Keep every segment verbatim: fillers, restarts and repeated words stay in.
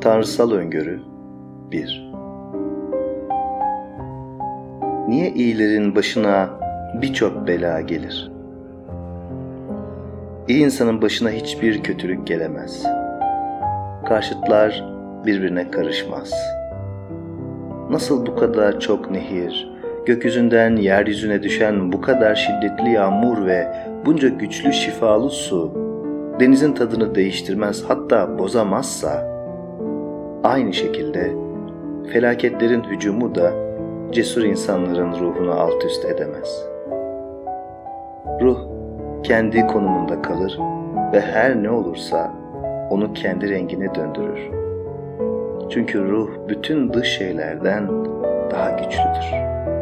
Tanrısal öngörü bir. Niye iyilerin başına birçok bela gelir? İyi insanın başına hiçbir kötülük gelemez. Karşıtlar birbirine karışmaz. Nasıl bu kadar çok nehir, gökyüzünden yeryüzüne düşen bu kadar şiddetli yağmur ve bunca güçlü şifalı su, denizin tadını değiştirmez, hatta bozamazsa, aynı şekilde felaketlerin hücumu da cesur insanların ruhunu alt üst edemez. Ruh kendi konumunda kalır ve her ne olursa onu kendi rengine döndürür. Çünkü ruh bütün dış şeylerden daha güçlüdür.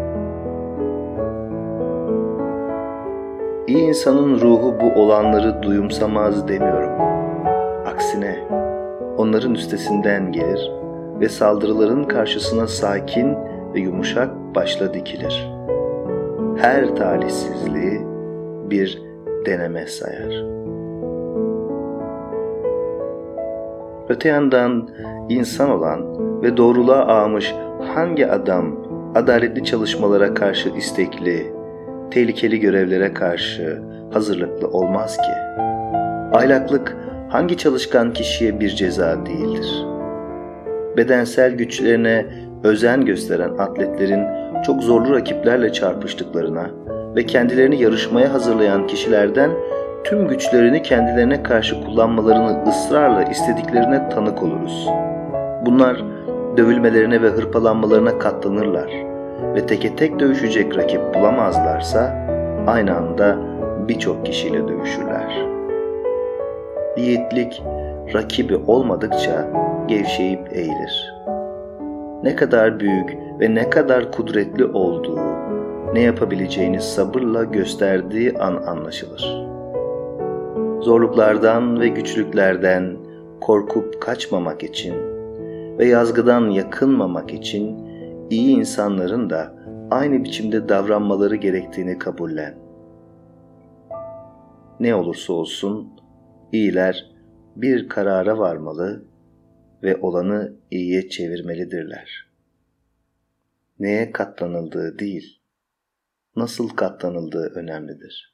İyi insanın ruhu bu olanları duyumsamaz demiyorum. Aksine onların üstesinden gelir ve saldırıların karşısına sakin ve yumuşak başla dikilir. Her talihsizliği bir deneme sayar. Öte yandan insan olan ve doğruluğa ağmış hangi adam adaletli çalışmalara karşı istekli, tehlikeli görevlere karşı hazırlıklı olmaz ki? Aylaklık hangi çalışkan kişiye bir ceza değildir? Bedensel güçlerine özen gösteren atletlerin çok zorlu rakiplerle çarpıştıklarına ve kendilerini yarışmaya hazırlayan kişilerden tüm güçlerini kendilerine karşı kullanmalarını ısrarla istediklerine tanık oluruz. Bunlar dövülmelerine ve hırpalanmalarına katlanırlar ve teke tek dövüşecek rakip bulamazlarsa aynı anda birçok kişiyle dövüşürler. Yiğitlik rakibi olmadıkça gevşeyip eğilir. Ne kadar büyük ve ne kadar kudretli olduğu, ne yapabileceğini sabırla gösterdiği an anlaşılır. Zorluklardan ve güçlüklerden korkup kaçmamak için ve yazgıdan yakınmamak için iyi insanların da aynı biçimde davranmaları gerektiğini kabullen. Ne olursa olsun iyiler bir karara varmalı ve olanı iyiye çevirmelidirler. Neye katlanıldığı değil, nasıl katlanıldığı önemlidir.